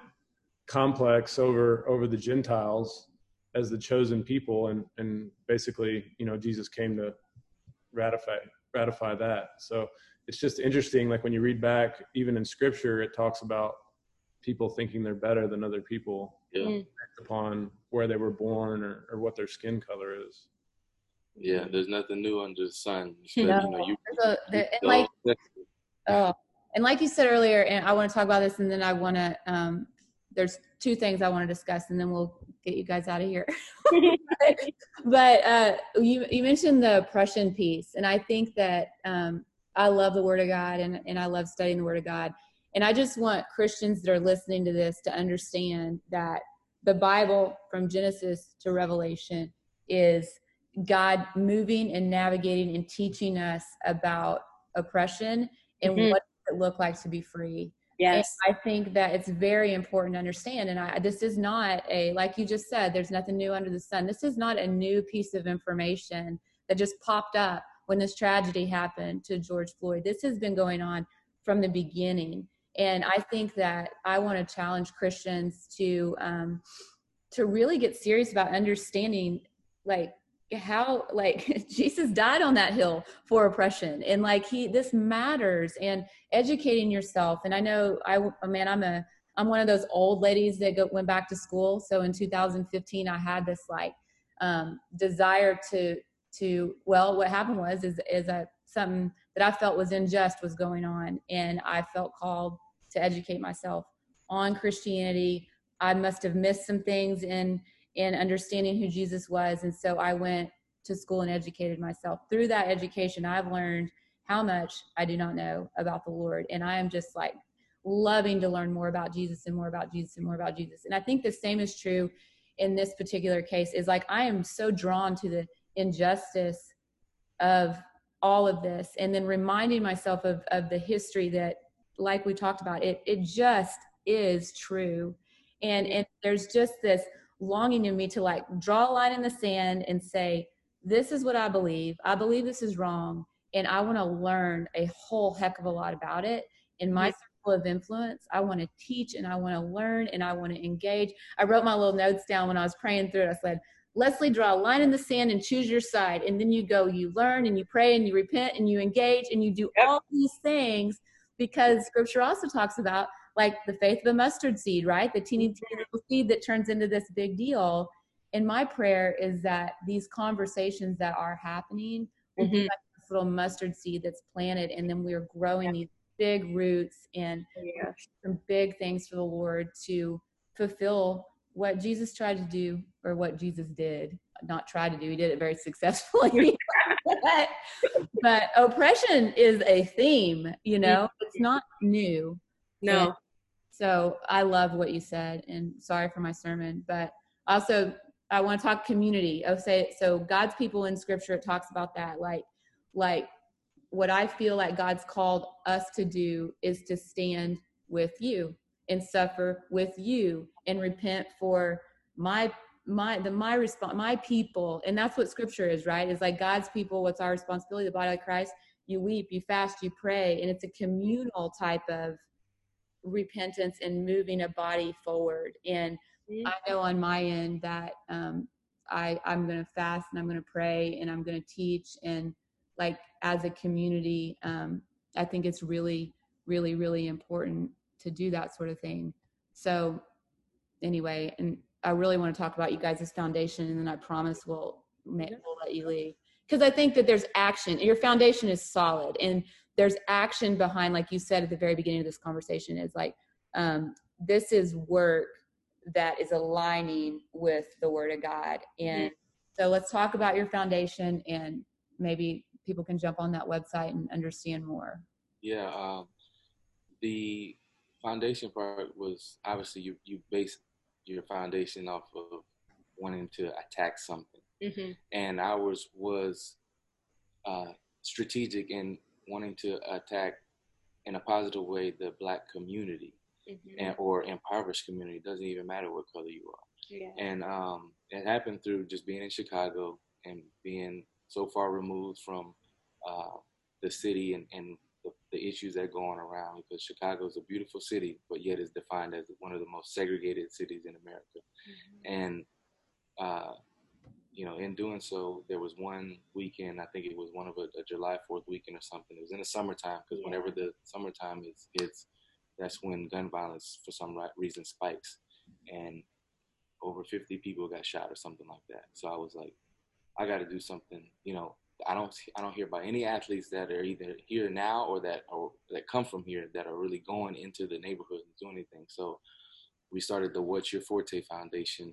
complex over over the Gentiles as the chosen people, and and basically, you know, Jesus came to ratify ratify that. So it's just interesting, like when you read back, even in scripture, it talks about people thinking they're better than other people Yeah. Mm. based upon where they were born, or, or what their skin color is. Yeah, there's nothing new under the sun. No, You know, you, there's a- there- and like- Oh, and like you said earlier, and I want to talk about this, and then I want to, um, there's two things I want to discuss, and then we'll get you guys out of here. but but uh, you, you mentioned the oppression piece, and I think that um, I love the Word of God, and, and I love studying the Word of God. And I just want Christians that are listening to this to understand that the Bible, from Genesis to Revelation, is God moving and navigating and teaching us about oppression and Mhm. what does it look like to be free. Yes. And I think that it's very important to understand. And I, this is not a, like you just said, there's nothing new under the sun. This is not a new piece of information that just popped up when this tragedy happened to George Floyd. This has been going on from the beginning. And I think that I want to challenge Christians to, um, to really get serious about understanding, like, how, like, Jesus died on that hill for oppression, and like he, this matters, and educating yourself. And I know I, man, I'm a, I'm one of those old ladies that go, went back to school. So in two thousand fifteen, I had this like, um, desire to, to, well, what happened was, is, is a, something that I felt was unjust was going on. And I felt called to educate myself on Christianity. I must have missed some things in, in understanding who Jesus was. And so I went to school and educated myself. Through that education, I've learned how much I do not know about the Lord. And I am just like loving to learn more about Jesus and more about Jesus and more about Jesus. And I think the same is true in this particular case, is like, I am so drawn to the injustice of all of this. And then reminding myself of, of the history that, like we talked about, it, it just is true. And, and there's just this longing in me to like draw a line in the sand and say, this is what I believe. I believe this is wrong. And I want to learn a whole heck of a lot about it. In my circle of influence, I want to teach, and I want to learn, and I want to engage. I wrote my little notes down when I was praying through it. I said, Leslie, draw a line in the sand and choose your side. And then you go, you learn, and you pray, and you repent, and you engage, and you do all these things, because scripture also talks about like the faith of a mustard seed, right? The teeny, teeny little seed that turns into this big deal. And my prayer is that these conversations that are happening will be Mhm. like this little mustard seed that's planted, and then we're growing these big roots and Yeah. some big things for the Lord to fulfill what Jesus tried to do, or what Jesus did. Not try to do, he did it very successfully. but, but oppression is a theme, you know, it's not new. No. And so I love what you said, and sorry for my sermon, but also I want to talk community. Oh, say so God's people in scripture, it talks about that. Like, like what I feel like God's called us to do is to stand with you and suffer with you and repent for my, my, the, my response, my people. And that's what scripture is, right? It's like God's people. What's our responsibility? The body of Christ. You weep, you fast, you pray. And it's a communal type of repentance and moving a body forward. And I know on my end that um, I, I'm going to fast, and I'm going to pray, and I'm going to teach. And like, as a community, um, I think it's really really, really important to do that sort of thing. So anyway, and I really want to talk about you guys' foundation, and then I promise we'll, we'll let you leave. Because I think that there's action. Your foundation is solid, and there's action behind, like you said at the very beginning of this conversation, is like, um, this is work that is aligning with the Word of God. And mm-hmm. so let's talk about your foundation, and maybe people can jump on that website and understand more. Yeah, um, the foundation part was obviously you, you base your foundation off of wanting to attack something. Mm-hmm. And ours was uh, strategic in wanting to attack in a positive way the Black community. Mm-hmm. And, or impoverished community. It doesn't even matter what color you are. Yeah. And um, it happened through just being in Chicago and being so far removed from uh, the city and, and the, the issues that go on around, because Chicago is a beautiful city, but yet is defined as one of the most segregated cities in America. Mm-hmm. And, uh, you know, in doing so, there was one weekend, I think it was one of a, a July fourth weekend or something. It was in the summertime, because yeah. whenever the summertime is, it's, that's when gun violence, for some reason, spikes, and over fifty people got shot or something like that. So I was like, I got to do something. You know, I don't, I don't hear about any athletes that are either here now or that, or that come from here that are really going into the neighborhood and doing anything. So we started the What's Your Forte Foundation,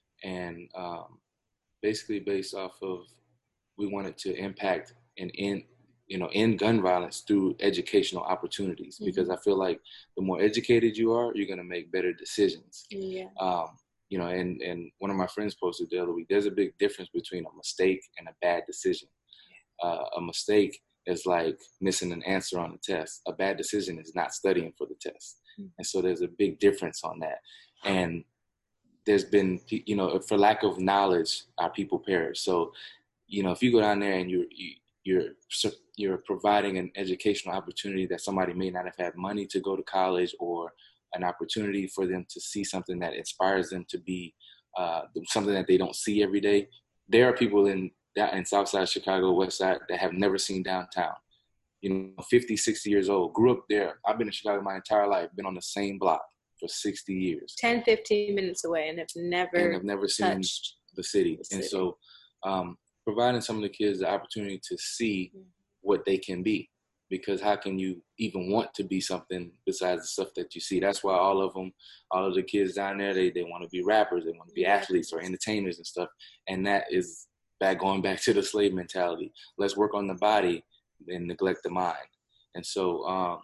and um, basically based off of, we wanted to impact and end. you know, end gun violence through educational opportunities, mm-hmm. because I feel like the more educated you are, you're going to make better decisions. Yeah. Um, you know, and, and one of my friends posted the other week, there's a big difference between a mistake and a bad decision. Uh, a mistake is like missing an answer on the test. A bad decision is not studying for the test. Mm-hmm. And so there's a big difference on that. And there's been, you know, for lack of knowledge, our people perish. So, you know, if you go down there and you're, you, you're you're providing an educational opportunity that somebody may not have had money to go to college, or an opportunity for them to see something that inspires them to be uh, something that they don't see every day. There are people in in Southside Chicago, West Side, that have never seen downtown. You know, fifty, sixty years old, grew up there. I've been in Chicago my entire life, been on the same block for sixty years. ten, fifteen minutes away, and have never and have never seen the city. the city. And so um, providing some of the kids the opportunity to see mm-hmm. what they can be, because how can you even want to be something besides the stuff that you see? That's why all of them, all of the kids down there, they, they want to be rappers, they want to be yeah. athletes or entertainers and stuff. And that is back going back to the slave mentality. Let's work on the body and neglect the mind. And so um,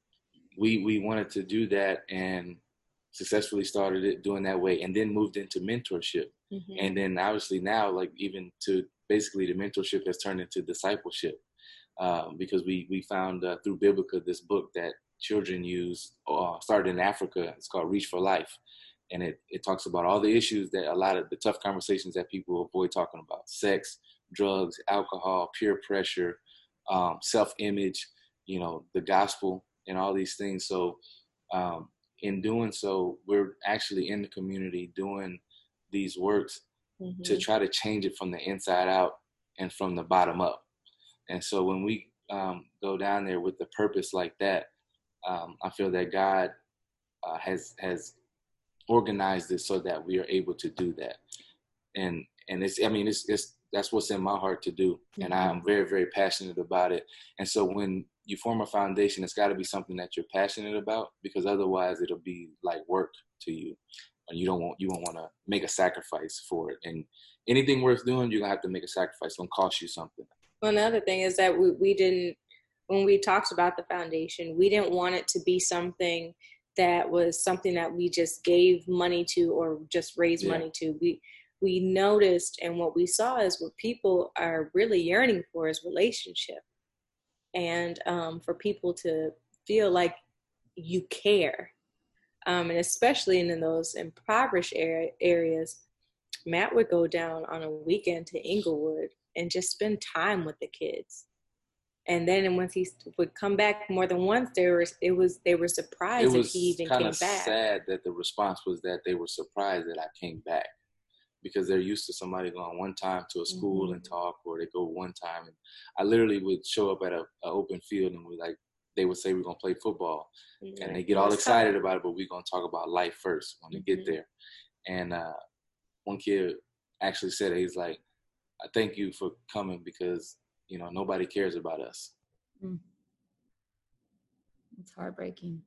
we we wanted to do that, and successfully started it doing that way, and then moved into mentorship. Mm-hmm. And then obviously now, like even to basically the mentorship has turned into discipleship. Um, because we we found uh, through Biblica this book that children use, uh, started in Africa. It's called Reach for Life. And it, it talks about all the issues that a lot of the tough conversations that people avoid talking about: sex, drugs, alcohol, peer pressure, um, self-image, you know, the gospel, and all these things. So um, in doing so, we're actually in the community doing these works mm-hmm. to try to change it from the inside out and from the bottom up. And so when we um, go down there with the purpose like that, um, I feel that God uh, has has organized it so that we are able to do that. And and it's I mean it's it's that's what's in my heart to do, and I'm very very passionate about it. And so when you form a foundation, it's got to be something that you're passionate about, because otherwise it'll be like work to you, and you don't want you won't want to make a sacrifice for it. And anything worth doing, you're gonna have to make a sacrifice. It's gonna cost you something. Well, another thing is that we, we didn't, when we talked about the foundation, we didn't want it to be something that was something that we just gave money to or just raised yeah. money to. We we noticed, and what we saw is what people are really yearning for is relationship. And um, for people to feel like you care. Um, and especially in, in those impoverished area, areas, Matt would go down on a weekend to Inglewood and just spend time with the kids. And then once he would come back more than once, they were, it was, they were surprised that he even came back. It was kind of sad that the response was that they were surprised that I came back, because they're used to somebody going one time to a school mm-hmm. and talk, or they go one time. And I literally would show up at a, a open field and we like, they would say we're gonna play football, Mm-hmm. and they get all excited about it, but we're gonna talk about life first when we get there. And uh, one kid actually said it, he's like, "I thank you for coming because you know nobody cares about us." Mm. It's heartbreaking.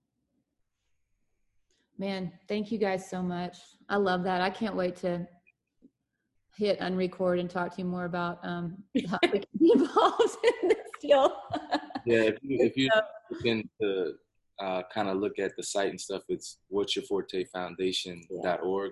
Man, thank you guys so much. I love that. I can't wait to hit unrecord and talk to you more about um, how we can be involved in this deal. Yeah, if you, if you begin to uh, kind of look at the site and stuff, it's what's your forte foundation dot org,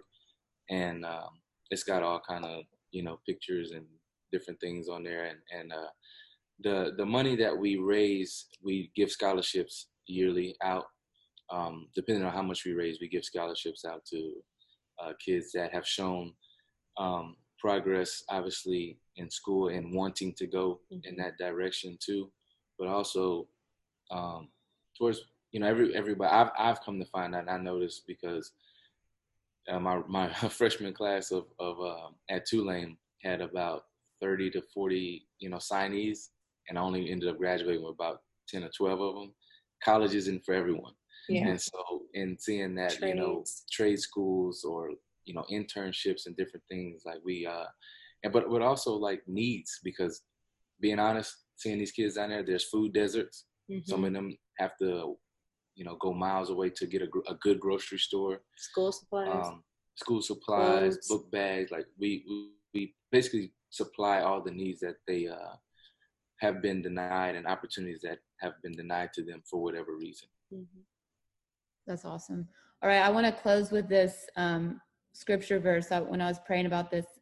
and um, it's got all kind of, you know, pictures and different things on there. And, and uh, the the money that we raise, we give scholarships yearly out. Um, depending on how much we raise, we give scholarships out to uh, kids that have shown um, progress, obviously, in school and wanting to go mm-hmm. in that direction too. But also um, towards, you know, every everybody, I've, I've come to find out, and I noticed because uh, my my freshman class of, of uh, at Tulane had about thirty to forty, you know, signees, and I only ended up graduating with about ten or twelve of them. College isn't for everyone. Yeah. And so in seeing that, Trades. you know, trade schools or, you know, internships and different things like we, uh, and, but, but also like needs, because being honest, seeing these kids down there, there's food deserts. Mm-hmm. Some of them have to, you know, go miles away to get a, a good grocery store. School supplies. Um, school supplies, Clothes. book bags. Like we, we, we basically supply all the needs that they uh, have been denied and opportunities that have been denied to them for whatever reason. Mm-hmm. That's awesome. All right. I want to close with this um, scripture verse. I, when I was praying about this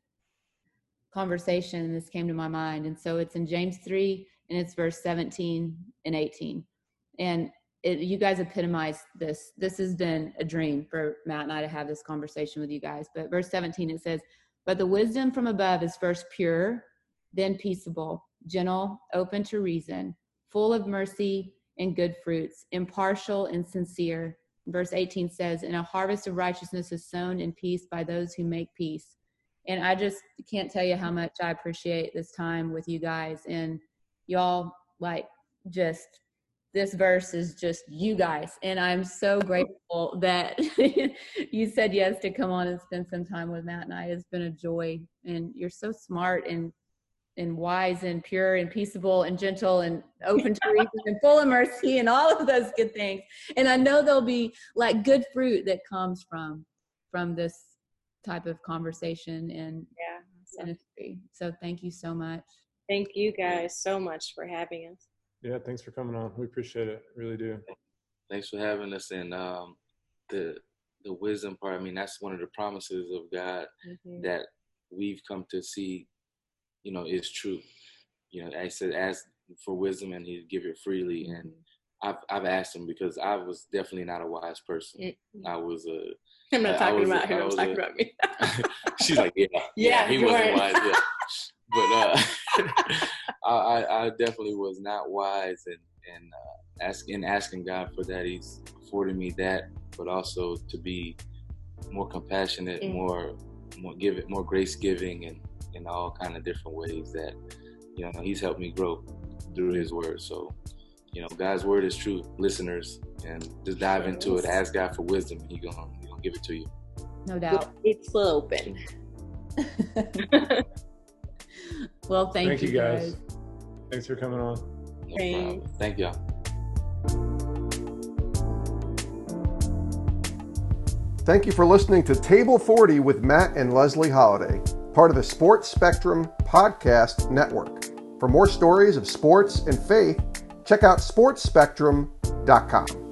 conversation, this came to my mind. And so it's in James three, and it's verse seventeen and eighteen. And it, you guys epitomize this. This has been a dream for Matt and I to have this conversation with you guys. But verse seventeen, it says, "But the wisdom from above is first pure, then peaceable, gentle, open to reason, full of mercy and good fruits, impartial and sincere." Verse eighteen says, "And a harvest of righteousness is sown in peace by those who make peace." And I just can't tell you how much I appreciate this time with you guys. And y'all, like, just, this verse is just you guys. And I'm so grateful that you said yes to come on and spend some time with Matt and I. It's been a joy. And you're so smart and and wise and pure and peaceable and gentle and open to reason and full of mercy and all of those good things. And I know there'll be like good fruit that comes from from this type of conversation and yeah, ministry. So thank you so much. Thank you guys so much for having us. Yeah, thanks for coming on. We appreciate it. Really do. Thanks for having us. And um, the the wisdom part, I mean, that's one of the promises of God mm-hmm. that we've come to see, you know, is true. You know, I said, ask for wisdom and he'd give it freely. Mm-hmm. And I've I've asked him because I was definitely not a wise person. Mm-hmm. I was a. I'm not talking was, about him. I'm talking a, about me. She's like, yeah, yeah, yeah he wasn't wise. Yeah. But uh, I, I definitely was not wise, and and uh, asking asking God for that, He's afforded me that, but also to be more compassionate, mm-hmm. more more give it more grace giving, and in all kind of different ways that, you know, He's helped me grow through His word. So, you know, God's word is true, listeners, and just dive sure into is. it. Ask God for wisdom, and He gonna He gonna give it to you. No doubt. It's open. Well, thank, thank you, you guys. guys. Thanks for coming on. No problem. Thank y'all. Thank you for listening to Table forty with Matt and Leslie Holiday, part of the Sports Spectrum Podcast Network. For more stories of sports and faith, check out sports spectrum dot com.